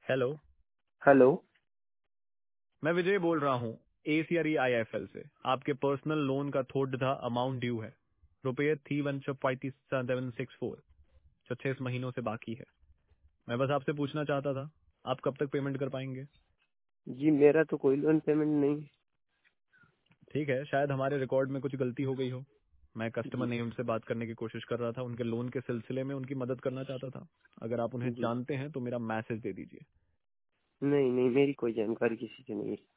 Hello. Hello. मैं विजय बोल रहा हूँ एसीआरई आईएफएल से। आपके पर्सनल लोन का थोड़ा था अमाउंट ड्यू है, रुपये 3155764 जो 6 महीनों से बाकी है। मैं बस आपसे पूछना चाहता था आप कब तक पेमेंट कर पाएंगे। जी मेरा तो कोई लोन पेमेंट नहीं। ठीक है, शायद हमारे रिकॉर्ड में कुछ गलती हो गई हो। मैं कस्टमर जी। नेम से बात करने की कोशिश कर रहा था, उनके लोन के सिलसिले में उनकी मदद करना चाहता था। अगर आप उन्हें जी जानते हैं तो मेरा मैसेज दे दीजिए। नहीं नहीं, मेरी कोई जानकारी किसी से नहीं है।